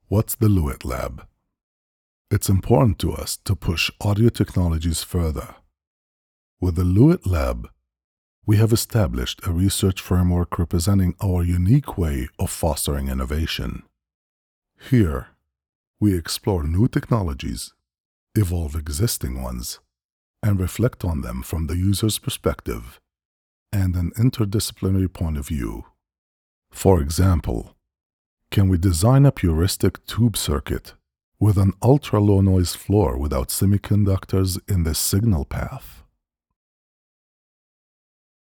What's the LUIT Lab? It's important to us to push audio technologies further. With the LUIT Lab, we have established a research framework representing our unique way of fostering innovation. Here, we explore new technologies, evolve existing ones, and reflect on them from the user's perspective and an interdisciplinary point of view. For example, can we design a puristic tube circuit with an ultra-low noise floor without semiconductors in the signal path?